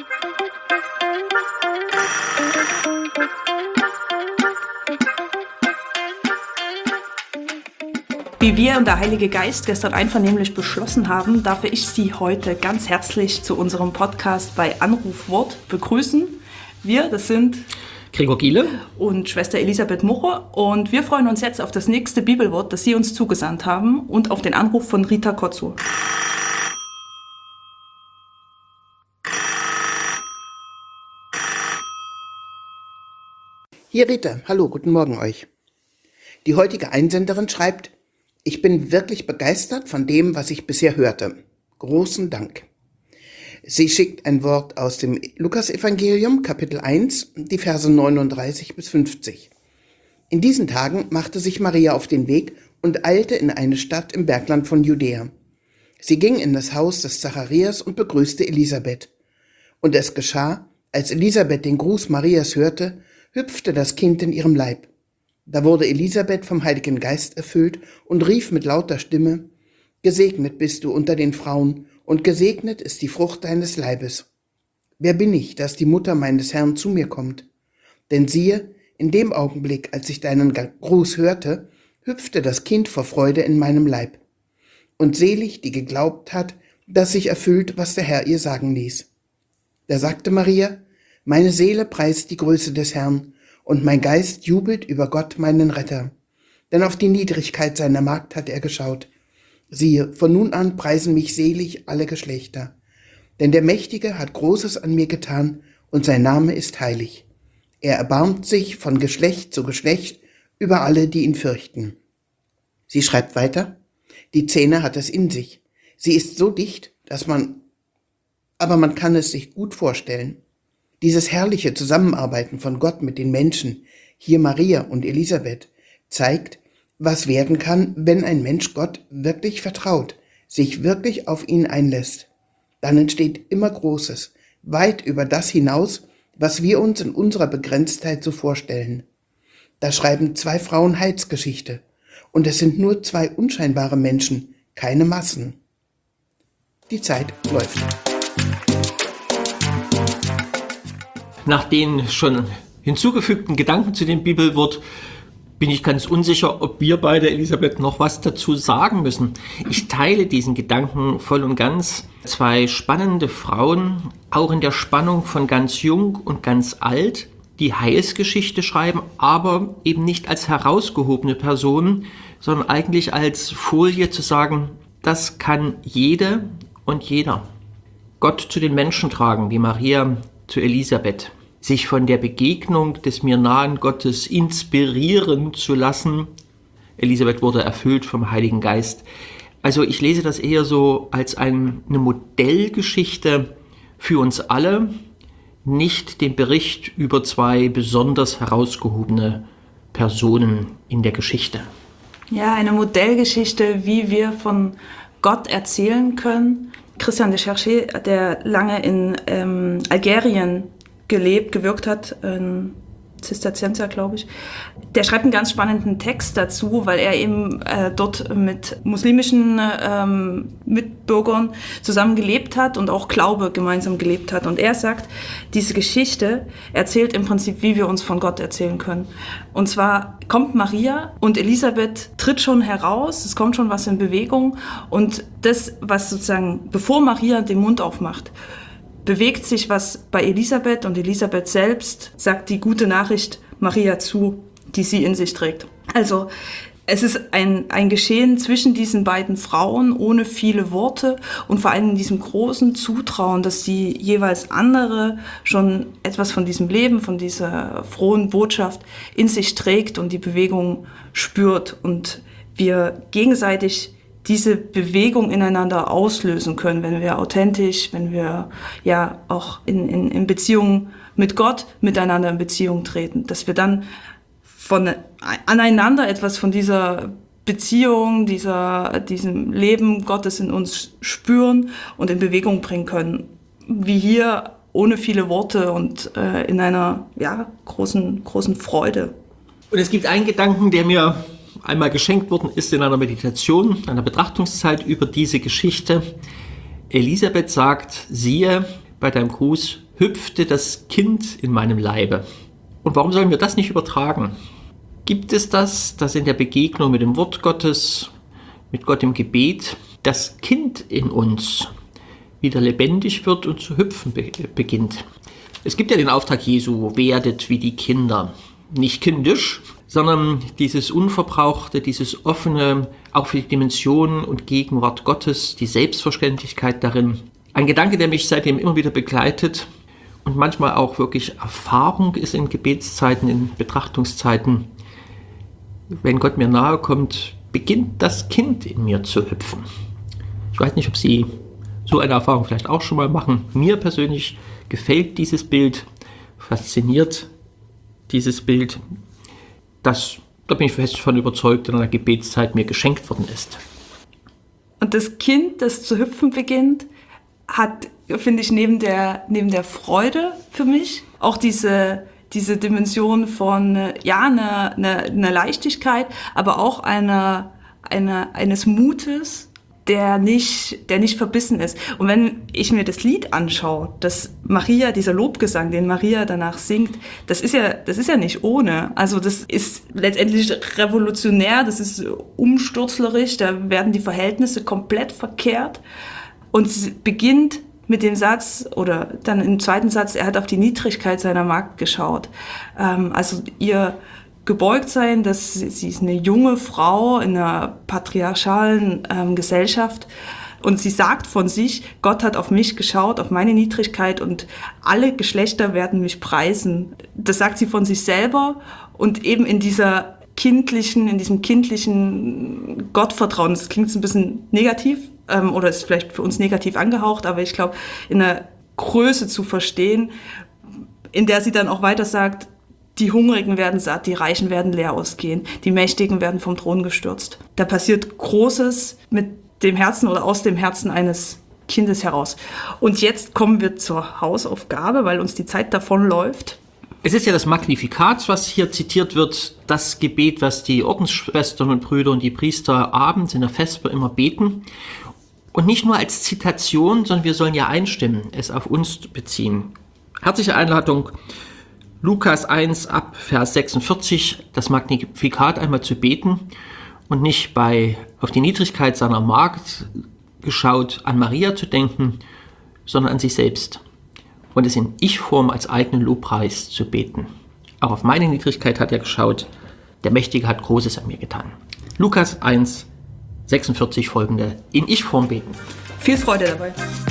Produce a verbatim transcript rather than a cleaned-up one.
Wie wir und der Heilige Geist gestern einvernehmlich beschlossen haben, darf ich Sie heute ganz herzlich zu unserem Podcast bei Anrufwort begrüßen. Wir, das sind Gregor Giele und Schwester Elisabeth Muche, und wir freuen uns jetzt auf das nächste Bibelwort, das Sie uns zugesandt haben, und auf den Anruf von Rita Kotzur. Hier Rita, hallo, guten Morgen euch. Die heutige Einsenderin schreibt: Ich bin wirklich begeistert von dem, was ich bisher hörte. Großen Dank. Sie schickt ein Wort aus dem Lukasevangelium, Kapitel eins, die Verse neununddreißig bis fünfzig. In diesen Tagen machte sich Maria auf den Weg und eilte in eine Stadt im Bergland von Judäa. Sie ging in das Haus des Zacharias und begrüßte Elisabeth. Und es geschah, als Elisabeth den Gruß Marias hörte, hüpfte das Kind in ihrem Leib. Da wurde Elisabeth vom Heiligen Geist erfüllt und rief mit lauter Stimme: Gesegnet bist du unter den Frauen, und gesegnet ist die Frucht deines Leibes. Wer bin ich, dass die Mutter meines Herrn zu mir kommt? Denn siehe, in dem Augenblick, als ich deinen Gruß hörte, hüpfte das Kind vor Freude in meinem Leib. Und selig, die geglaubt hat, dass sich erfüllt, was der Herr ihr sagen ließ. Da sagte Maria: Meine Seele preist die Größe des Herrn, und mein Geist jubelt über Gott, meinen Retter. Denn auf die Niedrigkeit seiner Magd hat er geschaut. Siehe, von nun an preisen mich selig alle Geschlechter. Denn der Mächtige hat Großes an mir getan, und sein Name ist heilig. Er erbarmt sich von Geschlecht zu Geschlecht über alle, die ihn fürchten. Sie schreibt weiter: Die Szene hat es in sich. Sie ist so dicht, dass man, aber man kann es sich gut vorstellen. Dieses herrliche Zusammenarbeiten von Gott mit den Menschen, hier Maria und Elisabeth, zeigt, was werden kann, wenn ein Mensch Gott wirklich vertraut, sich wirklich auf ihn einlässt. Dann entsteht immer Großes, weit über das hinaus, was wir uns in unserer Begrenztheit so vorstellen. Da schreiben zwei Frauen Heilsgeschichte, und es sind nur zwei unscheinbare Menschen, keine Massen. Die Zeit läuft. Nach den schon hinzugefügten Gedanken zu dem Bibelwort bin ich ganz unsicher, ob wir beide, Elisabeth, noch was dazu sagen müssen. Ich teile diesen Gedanken voll und ganz. Zwei spannende Frauen, auch in der Spannung von ganz jung und ganz alt, die Heilsgeschichte schreiben, aber eben nicht als herausgehobene Personen, sondern eigentlich als Folie zu sagen, das kann jede und jeder. Gott zu den Menschen tragen, wie Maria zu Elisabeth, sich von der Begegnung des mir nahen Gottes inspirieren zu lassen. Elisabeth wurde erfüllt vom Heiligen Geist. Also ich lese das eher so als ein, eine Modellgeschichte für uns alle, nicht den Bericht über zwei besonders herausgehobene Personen in der Geschichte. Ja, eine Modellgeschichte, wie wir von Gott erzählen können. Christian de Cherché, der lange in ähm, Algerien gelebt, gewirkt hat, ein Zisterzienser, glaube ich, der schreibt einen ganz spannenden Text dazu, weil er eben äh, dort mit muslimischen ähm, Mitbürgern zusammen gelebt hat und auch Glaube gemeinsam gelebt hat. Und er sagt, diese Geschichte erzählt im Prinzip, wie wir uns von Gott erzählen können. Und zwar kommt Maria und Elisabeth tritt schon heraus, es kommt schon was in Bewegung, und das, was sozusagen, bevor Maria den Mund aufmacht, bewegt sich was bei Elisabeth, und Elisabeth selbst sagt die gute Nachricht Maria zu, die sie in sich trägt. Also es ist ein, ein Geschehen zwischen diesen beiden Frauen ohne viele Worte und vor allem in diesem großen Zutrauen, dass die jeweils andere schon etwas von diesem Leben, von dieser frohen Botschaft in sich trägt und die Bewegung spürt und wir gegenseitig diese Bewegung ineinander auslösen können, wenn wir authentisch, wenn wir ja auch in, in, in Beziehung mit Gott miteinander in Beziehung treten, dass wir dann von aneinander etwas von dieser Beziehung, dieser, diesem Leben Gottes in uns spüren und in Bewegung bringen können, wie hier ohne viele Worte und äh, in einer ja, großen, großen Freude. Und es gibt einen Gedanken, der mir einmal geschenkt worden ist in einer Meditation, einer Betrachtungszeit über diese Geschichte. Elisabeth sagt, siehe, bei deinem Gruß hüpfte das Kind in meinem Leibe. Und warum sollen wir das nicht übertragen? Gibt es das, dass in der Begegnung mit dem Wort Gottes, mit Gott im Gebet, das Kind in uns wieder lebendig wird und zu hüpfen be- beginnt? Es gibt ja den Auftrag Jesu, werdet wie die Kinder. Nicht kindisch, sondern dieses Unverbrauchte, dieses Offene, auch für die Dimension und Gegenwart Gottes, die Selbstverständlichkeit darin. Ein Gedanke, der mich seitdem immer wieder begleitet und manchmal auch wirklich Erfahrung ist in Gebetszeiten, in Betrachtungszeiten. Wenn Gott mir nahe kommt, beginnt das Kind in mir zu hüpfen. Ich weiß nicht, ob Sie so eine Erfahrung vielleicht auch schon mal machen. Mir persönlich gefällt dieses Bild, fasziniert dieses Bild, das, da bin ich fest davon überzeugt, in einer Gebetszeit mir geschenkt worden ist. Und das Kind, das zu hüpfen beginnt, hat, finde ich, neben der, neben der Freude für mich auch diese, diese Dimension von, ja, einer eine, eine Leichtigkeit, aber auch einer, einer, eines Mutes, der nicht, der nicht verbissen ist. Und wenn ich mir das Lied anschaue, das Maria, dieser Lobgesang, den Maria danach singt, das ist ja, das ist ja nicht ohne. Also das ist letztendlich revolutionär, das ist umsturzlerisch, da werden die Verhältnisse komplett verkehrt. Und es beginnt mit dem Satz, oder dann im zweiten Satz, er hat auf die Niedrigkeit seiner Magd geschaut. Ähm, also ihr gebeugt sein, dass sie, sie ist eine junge Frau in einer patriarchalen ähm, Gesellschaft und sie sagt von sich, Gott hat auf mich geschaut, auf meine Niedrigkeit und alle Geschlechter werden mich preisen. Das sagt sie von sich selber und eben in dieser kindlichen, in diesem kindlichen Gottvertrauen, das klingt ein bisschen negativ ähm, oder ist vielleicht für uns negativ angehaucht, aber ich glaube, in einer Größe zu verstehen, in der sie dann auch weiter sagt, die Hungrigen werden satt, die Reichen werden leer ausgehen, die Mächtigen werden vom Thron gestürzt. Da passiert Großes mit dem Herzen oder aus dem Herzen eines Kindes heraus. Und jetzt kommen wir zur Hausaufgabe, weil uns die Zeit davonläuft. Es ist ja das Magnificat, was hier zitiert wird, das Gebet, was die Ordensschwestern und Brüder und die Priester abends in der Vesper immer beten. Und nicht nur als Zitation, sondern wir sollen ja einstimmen, es auf uns beziehen. Herzliche Einladung, Lukas eins ab Vers sechsundvierzig, das Magnificat einmal zu beten und nicht bei auf die Niedrigkeit seiner Magd geschaut an Maria zu denken, sondern an sich selbst und es in Ich-Form als eigenen Lobpreis zu beten. Auch auf meine Niedrigkeit hat er geschaut, der Mächtige hat Großes an mir getan. Lukas eins, sechsundvierzig folgende in Ich-Form beten. Viel Freude dabei.